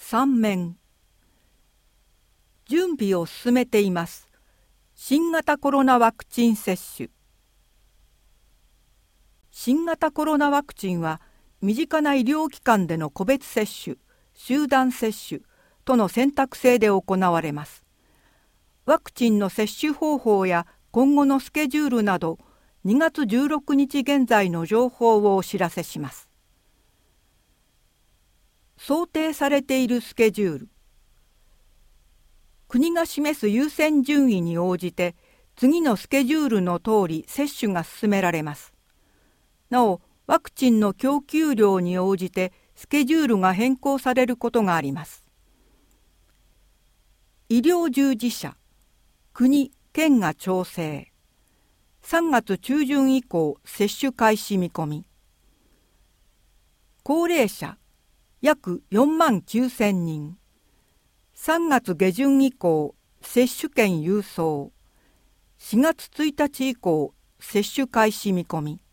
3面。準備を進めています。新型コロナワクチン接種。新型コロナワクチンは身近な医療機関での個別接種、集団接種との選択制で行われます。ワクチンの接種方法や今後のスケジュールなど2月16日現在の情報をお知らせします。想定されているスケジュール。国が示す優先順位に応じて次のスケジュールの通り接種が進められます。なお、ワクチンの供給量に応じてスケジュールが変更されることがあります。医療従事者、国・県が調整。3月中旬以降接種開始見込み。高齢者、約4万9000人。3月下旬以降接種券郵送。4月1日以降接種開始見込み。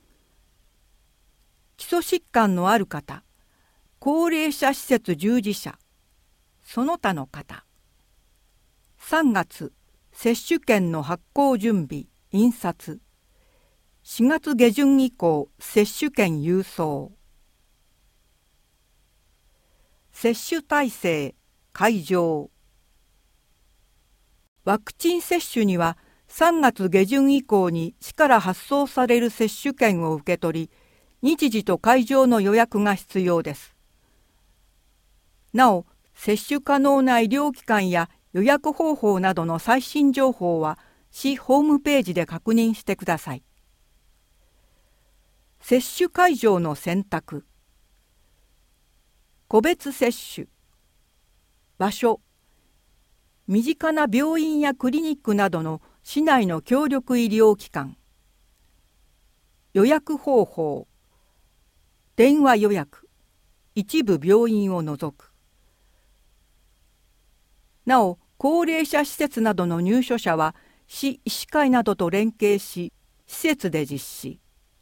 基礎疾患のある方、高齢者施設従事者、その他の方。3月接種券の発行準備、印刷。4月下旬以降接種券郵送。接種体制、会場。ワクチン接種には3月下旬以降に市から発送される接種券を受け取り、日時と会場の予約が必要です。なお、接種可能な医療機関や予約方法などの最新情報は市ホームページで確認してください。接種会場の選択。個別接種。場所。身近な病院やクリニックなどの市内の協力医療機関。予約方法。電話予約。一部病院を除く。なお、高齢者施設などの入所者は市医師会などと連携し、施設で実施。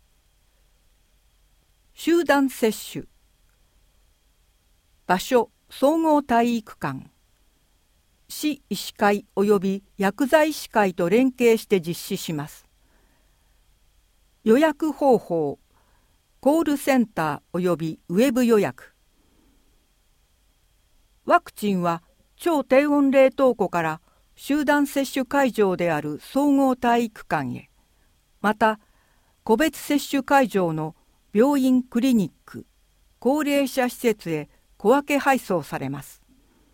集団接種。場所、総合体育館。市医師会及び薬剤師会と連携して実施します。予約方法。コールセンター及びウェブ予約。ワクチンは超低温冷凍庫から集団接種会場である総合体育館へ、また個別接種会場の病院・クリニック、高齢者施設へ小分け配送されます。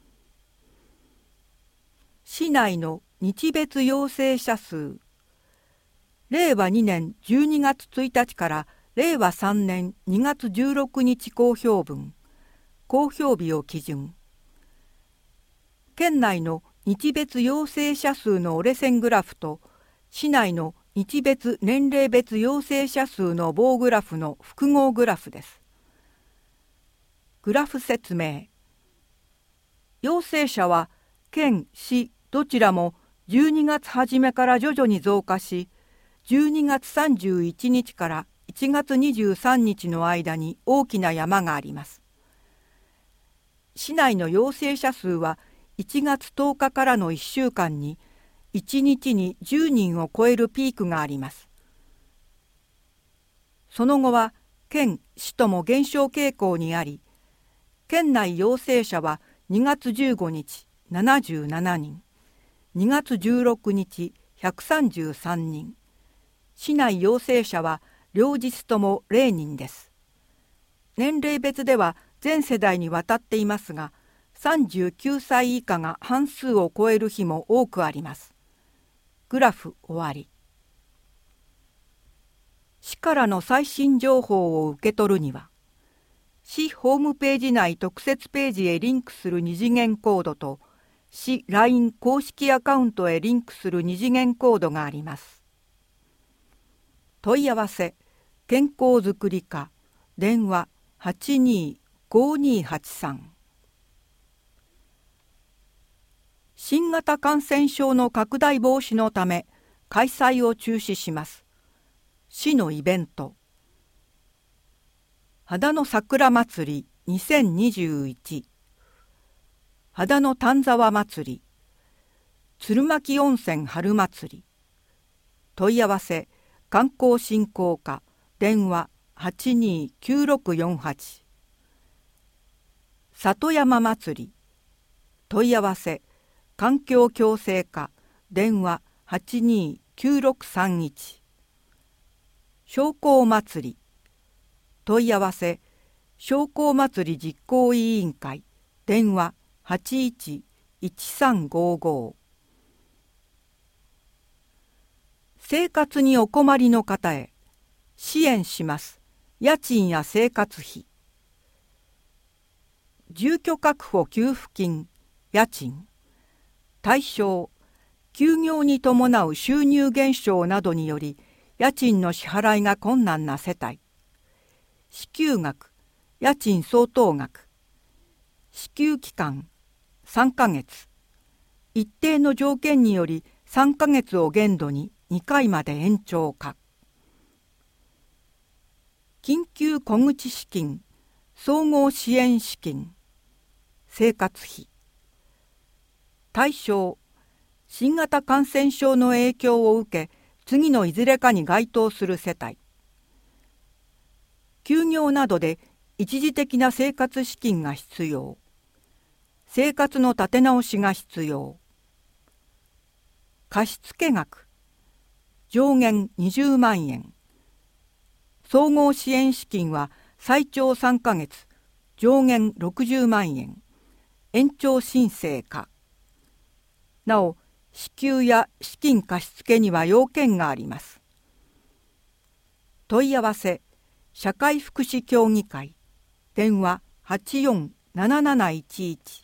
市内の日別陽性者数。令和2年12月1日から令和3年2月16日公表分、公表日を基準。県内の日別陽性者数の折れ線グラフと市内の日別年齢別陽性者数の棒グラフの複合グラフです。グラフ説明。陽性者は県・市どちらも12月初めから徐々に増加し、12月31日から1月23日の間に大きな山があります。市内の陽性者数は1月10日からの1週間に1日に10人を超えるピークがあります。その後は県・市とも減少傾向にあり、県内陽性者は2月15日77人、2月16日133人、市内陽性者は両日とも0人です。年齢別では全世代にわたっていますが、39歳以下が半数を超える日も多くあります。グラフ終わり。市からの最新情報を受け取るには、市ホームページ内特設ページへリンクする二次元コードと、市 LINE 公式アカウントへリンクする二次元コードがあります。問い合わせ、健康づくり課、電話825283。新型感染症の拡大防止のため開催を中止します。市のイベント。秦野桜まつり2021。 秦野丹沢祭り、鶴巻温泉春祭り。問い合わせ観光振興課、電話829648。里山祭り、問い合わせ環境共生課、電話829631。商工祭り、問い合わせ商工祭り実行委員会、電話811355。生活にお困りの方へ支援します。家賃や生活費。住居確保給付金、家賃。対象、休業に伴う収入減少などにより家賃の支払いが困難な世帯。支給額、家賃相当額。支給期間、3ヶ月。一定の条件により3ヶ月を限度に2回まで延長か。緊急小口資金、総合支援資金。生活費。対象、新型感染症の影響を受け、次のいずれかに該当する世帯。休業などで一時的な生活資金が必要。生活の立て直しが必要。貸付額。上限20万円。総合支援資金は最長3ヶ月、上限60万円。延長申請か。なお、支給や資金貸付には要件があります。問い合わせ、社会福祉協議会、電話847711。